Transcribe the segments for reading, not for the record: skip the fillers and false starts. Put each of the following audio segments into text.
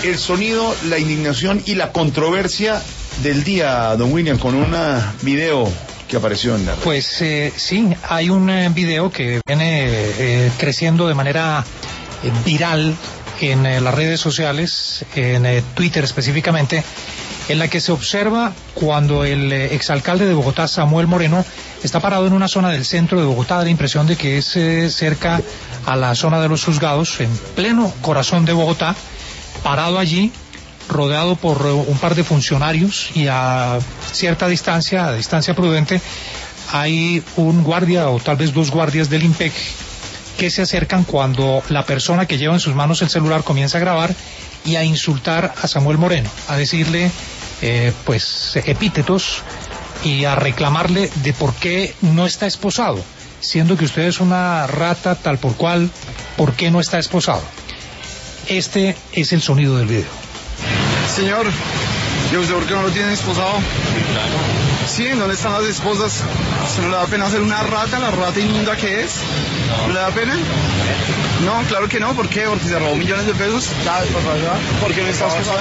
el sonido, la indignación y la controversia del día, don William, con un video que apareció en la red. Pues sí, hay un video que viene creciendo de manera viral en las redes sociales, en Twitter específicamente, en la que se observa cuando el exalcalde de Bogotá, Samuel Moreno, está parado en una zona del centro de Bogotá. Da la impresión de que es cerca a la zona de los juzgados, en pleno corazón de Bogotá, parado allí, rodeado por un par de funcionarios, y a cierta distancia, a distancia prudente, hay un guardia o tal vez dos guardias del IMPEC que se acercan cuando la persona que lleva en sus manos el celular comienza a grabar y a insultar a Samuel Moreno, a decirle pues epítetos y a reclamarle de por qué no está esposado, siendo que usted es una rata tal por cual, ¿por qué no está esposado? Este es el sonido del video. Señor, ¿y usted por qué no lo tiene esposado? Sí, ¿en dónde están las esposas? ¿Se no le da pena hacer una rata, la rata inmunda que es? ¿No le da pena? No, claro que no. ¿Por qué? Porque se robó millones de pesos. ¿Por qué no está esposado?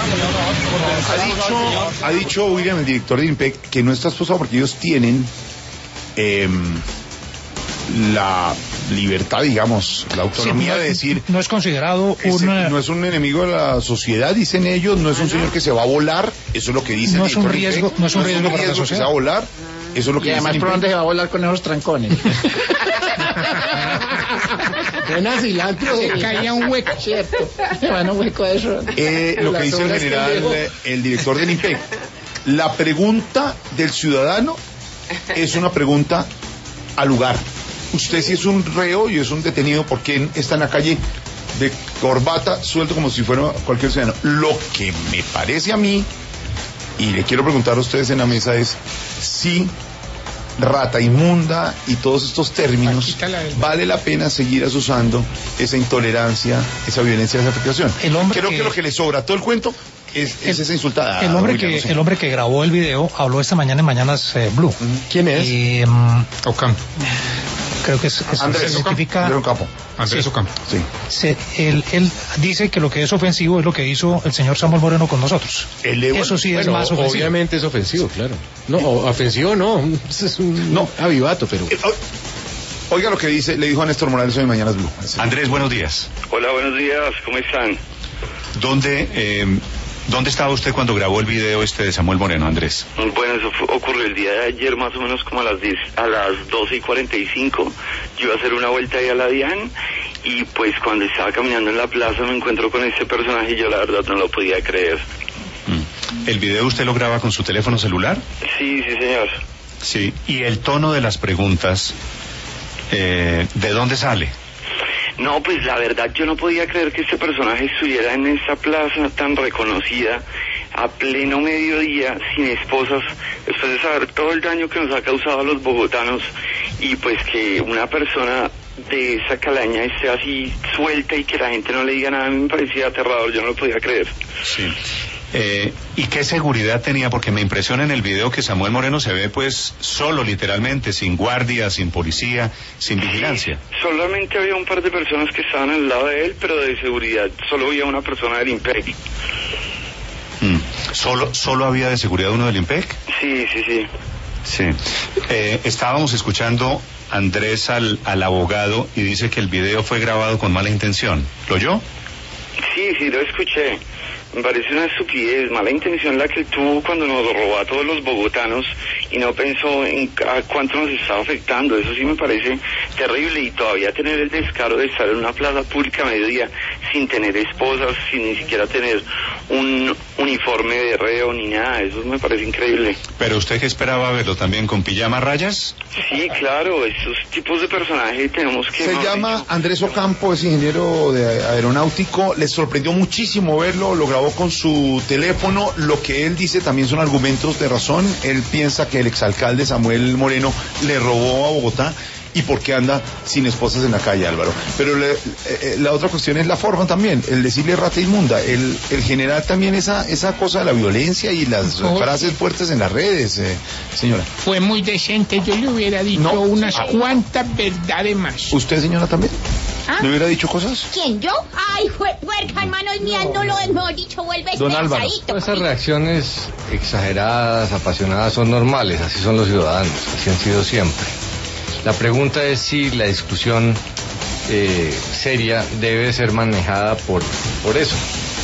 Ha dicho William, el director de IMPEC, que no está esposado porque ellos tienen la libertad, digamos, la autonomía de decir... No es considerado no es un enemigo de la sociedad, dicen ellos, no es un señor que se va a volar, eso es lo que dicen. No es un riesgo, no es un riesgo para la sociedad. Que se va a volar, eso es lo que dicen. Y además, ¿por dónde se va a volar con esos trancones? Buena cilantro. Se caía un hueco, ¿cierto? Se va en un hueco de eso. Lo que dice el general, el director del IMPEC, la pregunta del ciudadano es una pregunta al lugar. Usted si es un reo y es un detenido, ¿por qué está en la calle de corbata, suelto como si fuera cualquier ciudadano? Lo que me parece a mí, y le quiero preguntar a ustedes en la mesa, es si rata inmunda y todos estos términos, vale la pena seguir asusando esa intolerancia, esa violencia, esa afectación. Creo que lo que le sobra a todo el cuento es esa insultada. El hombre que grabó el video habló esta mañana en Mañanas Blue. ¿Quién es? Ocampo. Creo que Andrés Ocampo. Andrés Ocampo. Sí. Él dice que lo que es ofensivo es lo que hizo el señor Samuel Moreno con nosotros. Eso sí es más ofensivo. Obviamente es ofensivo, claro. No, ofensivo no, es un avivato, pero... Oiga lo que le dijo a Néstor Morales hoy en Mañanas Blue. Andrés, buenos días. Hola, buenos días, ¿cómo están? ¿Dónde estaba usted cuando grabó el video de Samuel Moreno, Andrés? Bueno, eso ocurrió el día de ayer, más o menos como a las 12:45. Yo iba a hacer una vuelta ahí a la DIAN y pues cuando estaba caminando en la plaza me encuentro con este personaje y yo la verdad no lo podía creer. ¿El video usted lo graba con su teléfono celular? Sí, señor. Sí, ¿y el tono de las preguntas, de dónde sale? No, pues la verdad yo no podía creer que este personaje estuviera en esta plaza tan reconocida a pleno mediodía, sin esposas, después de saber todo el daño que nos ha causado a los bogotanos, y pues que una persona de esa calaña esté así suelta y que la gente no le diga nada, me parecía aterrador, yo no lo podía creer. Sí. ¿Y qué seguridad tenía? Porque me impresiona en el video que Samuel Moreno se ve pues solo, literalmente, sin guardia, sin policía, sin vigilancia. Solamente había un par de personas que estaban al lado de él, pero de seguridad solo había una persona del IMPEC. ¿Solo había de seguridad uno del IMPEC? Sí. Estábamos escuchando Andrés al abogado y dice que el video fue grabado con mala intención. ¿Lo oyó? Sí, lo escuché. Me parece una estupidez, mala intención la que tuvo cuando nos robó a todos los bogotanos y no pensó en a cuánto nos estaba afectando. Eso sí me parece terrible, y todavía tener el descaro de estar en una plaza pública a mediodía sin tener esposas, sin ni siquiera tener un uniforme de reo ni nada, eso me parece increíble. ¿Pero usted qué esperaba verlo también con pijama rayas? Sí, claro, esos tipos de personajes tenemos que... Se llama Andrés Ocampo, es ingeniero de aeronáutico, les sorprendió muchísimo verlo, lo grabó con su teléfono. Lo que él dice también son argumentos de razón. Él piensa que el exalcalde Samuel Moreno le robó a Bogotá y por qué anda sin esposas en la calle, Álvaro. Pero la otra cuestión es la forma también, el decirle rata inmunda, el generar también esa cosa de la violencia y las frases fuertes en las redes, señora. Fue muy decente, yo le hubiera dicho unas cuantas verdades más. ¿Usted, señora, también? ¿Le hubiera dicho cosas? ¿Quién, yo? Ay, puerca, hermanos mías, no lo hemos dicho, vuelve Don Álvaro. Esas reacciones exageradas, apasionadas, son normales, así son los ciudadanos, así han sido siempre. La pregunta es si la discusión seria debe ser manejada por eso.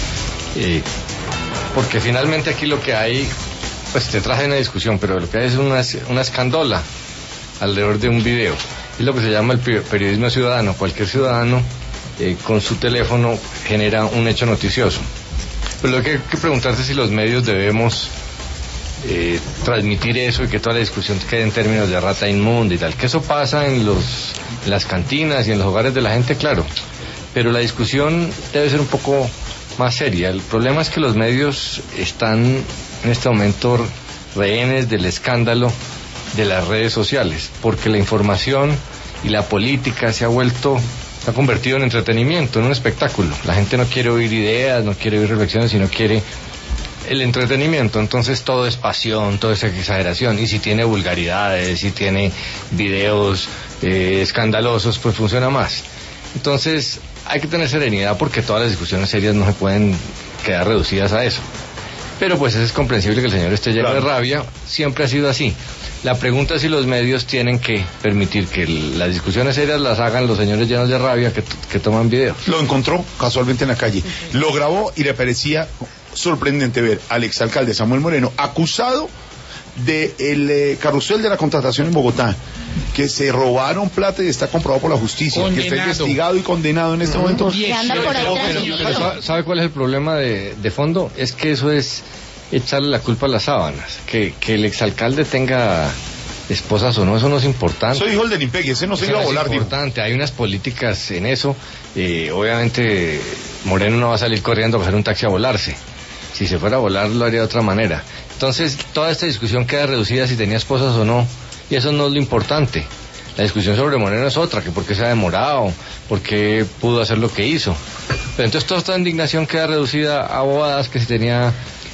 Porque finalmente aquí lo que hay, pues te traje una discusión, pero lo que hay es una escandola alrededor de un video. Es lo que se llama el periodismo ciudadano. Cualquier ciudadano con su teléfono genera un hecho noticioso. Pero lo que hay que preguntarse es si los medios debemos transmitir eso y que toda la discusión quede en términos de rata inmunda y tal. Que eso pasa en las cantinas y en los hogares de la gente, claro. Pero la discusión debe ser un poco más seria. El problema es que los medios están en este momento rehenes del escándalo de las redes sociales, porque la información y la política se ha convertido en entretenimiento, en un espectáculo. La gente no quiere oír ideas, no quiere oír reflexiones, sino quiere el entretenimiento. Entonces todo es pasión, todo es exageración, y si tiene vulgaridades, si tiene videos escandalosos, pues funciona más. Entonces hay que tener serenidad, porque todas las discusiones serias no se pueden quedar reducidas a eso. Pero pues es comprensible que el señor esté lleno de rabia, siempre ha sido así. La pregunta es si los medios tienen que permitir que las discusiones serias las hagan los señores llenos de rabia que toman videos. Lo encontró casualmente en la calle, lo grabó y le parecía sorprendente ver al exalcalde Samuel Moreno acusado del carrusel de la contratación en Bogotá, que se robaron plata y está comprobado por la justicia, condenado, que está investigado y condenado en este momento. Pero ¿sabe cuál es el problema de fondo? Es que eso es echarle la culpa a las sábanas. Que el exalcalde tenga esposas o no, eso no es importante. Soy hijo del IMPEC, ese no se iba a volar. Es importante, hay unas políticas en eso. Obviamente Moreno no va a salir corriendo a coger un taxi a volarse. Si se fuera a volar lo haría de otra manera. Entonces toda esta discusión queda reducida si tenía esposas o no, y eso no es lo importante. La discusión sobre Moreno es otra, que por qué se ha demorado, por qué pudo hacer lo que hizo. Pero entonces toda esta indignación queda reducida a bobadas, que si tenía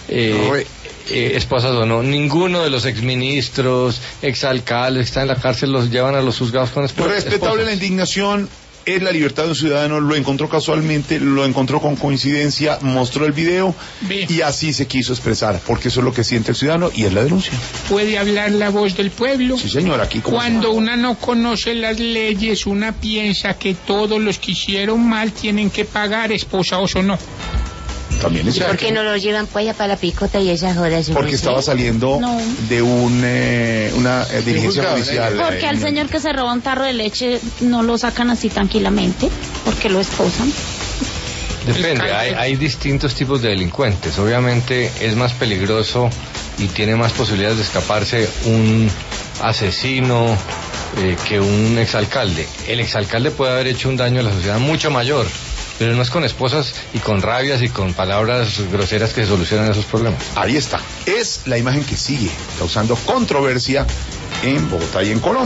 esposas o no. Ninguno de los exministros, exalcaldes que están en la cárcel los llevan a los juzgados con esposas. Respetable la indignación, es la libertad de un ciudadano, lo encontró casualmente, lo encontró con coincidencia, mostró el video y así se quiso expresar, porque eso es lo que siente el ciudadano y es la denuncia. ¿Puede hablar la voz del pueblo? Sí, señor, aquí como cuando una no conoce las leyes, una piensa que todos los que hicieron mal tienen que pagar, esposados o no. También es ¿Por qué no lo llevan pues para la picota y esas horas? Porque estaba saliendo de una diligencia judicial. Porque al señor que se roba un tarro de leche no lo sacan así tranquilamente, porque lo esposan. Depende, hay distintos tipos de delincuentes. Obviamente es más peligroso y tiene más posibilidades de escaparse un asesino que un exalcalde. El exalcalde puede haber hecho un daño a la sociedad mucho mayor, pero no es con esposas y con rabias y con palabras groseras que se solucionan esos problemas. Ahí está. Es la imagen que sigue causando controversia en Bogotá y en Colombia.